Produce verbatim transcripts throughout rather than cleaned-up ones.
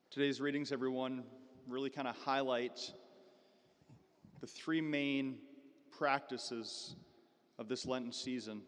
Today's readings, everyone, really kind of highlight the three main practices of this Lenten season: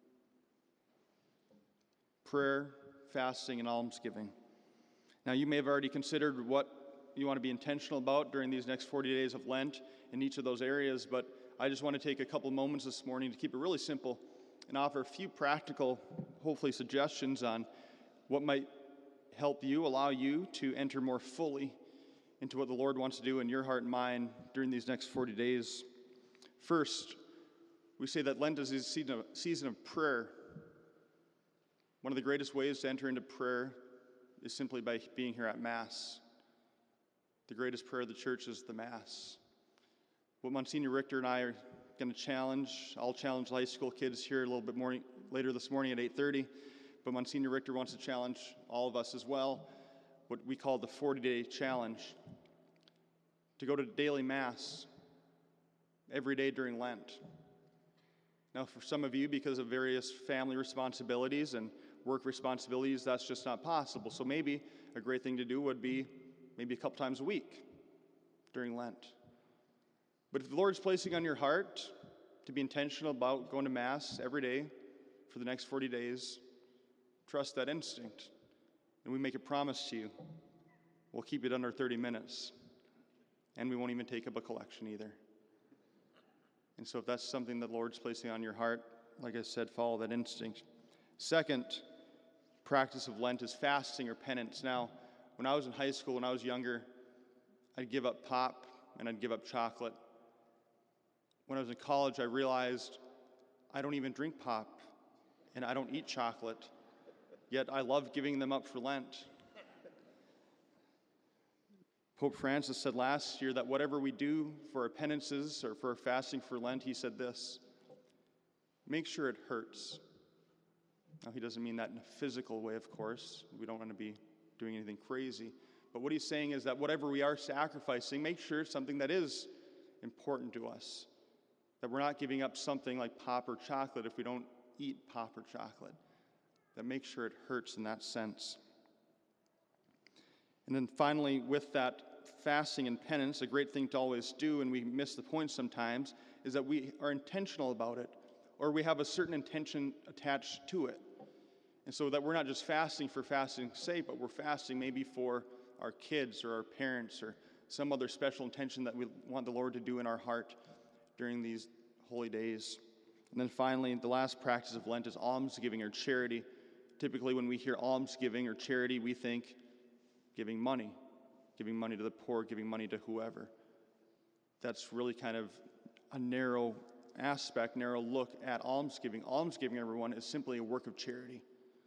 prayer, fasting, and almsgiving. Now, you may have already considered what you want to be intentional about during these next forty days of Lent in each of those areas, but I just want to take a couple moments this morning to keep it really simple and offer a few practical, hopefully, suggestions on what might help you, allow you to enter more fully into what the Lord wants to do in your heart and mind during these next forty days. First, we say that Lent is a season of, season of prayer. One of the greatest ways to enter into prayer is simply by being here at Mass. The greatest prayer of the church is the Mass. What Monsignor Richter and I are going to challenge, I'll challenge high school kids here a little bit more later this morning at eight thirty, but Monsignor Richter wants to challenge all of us as well, what we call the forty-day challenge, to go to daily Mass every day during Lent. Now, for some of you, because of various family responsibilities and work responsibilities, that's just not possible. So maybe a great thing to do would be maybe a couple times a week during Lent. But if the Lord's placing on your heart to be intentional about going to Mass every day for the next forty days, trust that instinct. And we make a promise to you. We'll keep it under thirty minutes. And we won't even take up a collection either. And so if that's something that the Lord's placing on your heart, like I said, follow that instinct. Second practice of Lent is fasting or penance. Now, when I was in high school, when I was younger, I'd give up pop and I'd give up chocolate. When I was in college, I realized I don't even drink pop and I don't eat chocolate, yet I love giving them up for Lent. Pope Francis said last year that whatever we do for our penances or for our fasting for Lent, he said this: make sure it hurts. Now, he doesn't mean that in a physical way, of course. We don't want to be doing anything crazy. But what he's saying is that whatever we are sacrificing, make sure it's something that is important to us. That we're not giving up something like pop or chocolate if we don't eat pop or chocolate. That make sure it hurts in that sense. And then finally, with that fasting and penance, a great thing to always do, and we miss the point sometimes, is that we are intentional about it, or we have a certain intention attached to it. And so that we're not just fasting for fasting's sake, but we're fasting maybe for our kids or our parents or some other special intention that we want the Lord to do in our heart during these holy days. And then finally, the last practice of Lent is almsgiving or charity. Typically, when we hear almsgiving or charity, we think giving money, giving money to the poor, giving money to whoever. That's really kind of a narrow aspect, narrow look at almsgiving. Almsgiving, everyone, is simply a work of charity.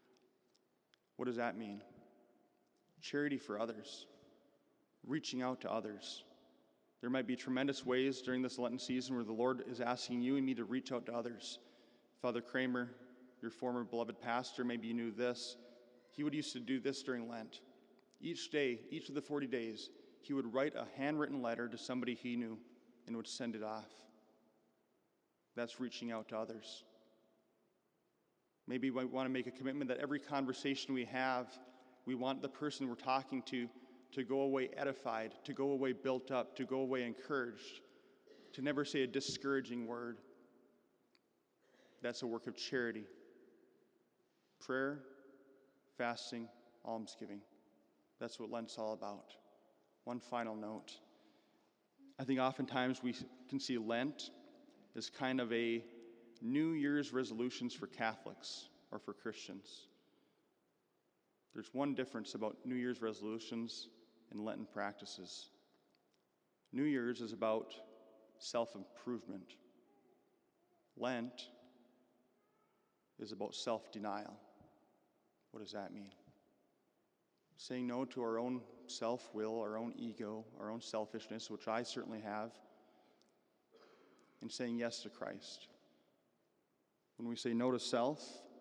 What does that mean? Charity for others, reaching out to others. There might be tremendous ways during this Lenten season where the Lord is asking you and me to reach out to others. Father Kramer, your former beloved pastor, maybe you knew this. He would used to do this during Lent. Each day, each of the forty days, he would write a handwritten letter to somebody he knew and would send it off. That's reaching out to others. Maybe we want to make a commitment that every conversation we have, we want the person we're talking to to go away edified, to go away built up, to go away encouraged, to never say a discouraging word. That's a work of charity. Prayer, fasting, almsgiving. That's what Lent's all about. One final note. I think oftentimes we can see Lent as kind of a New Year's resolutions for Catholics or for Christians. There's one difference about New Year's resolutions and Lenten practices. New Year's is about self-improvement. Lent is about self-denial. What does that mean? Saying no to our own self-will, our own ego, our own selfishness, which I certainly have, and saying yes to Christ. When we say no to self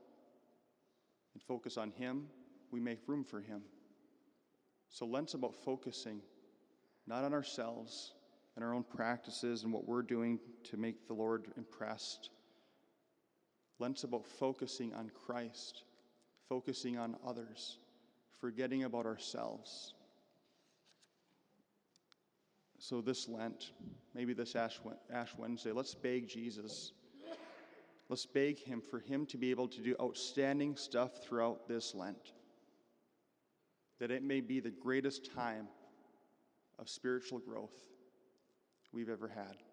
and focus on Him, we make room for Him. So Lent's about focusing not on ourselves and our own practices and what we're doing to make the Lord impressed. Lent's about focusing on Christ, focusing on others, forgetting about ourselves. So this Lent, maybe this Ash, Ash Wednesday, let's beg Jesus. Let's beg him for him to be able to do outstanding stuff throughout this Lent. That it may be the greatest time of spiritual growth we've ever had.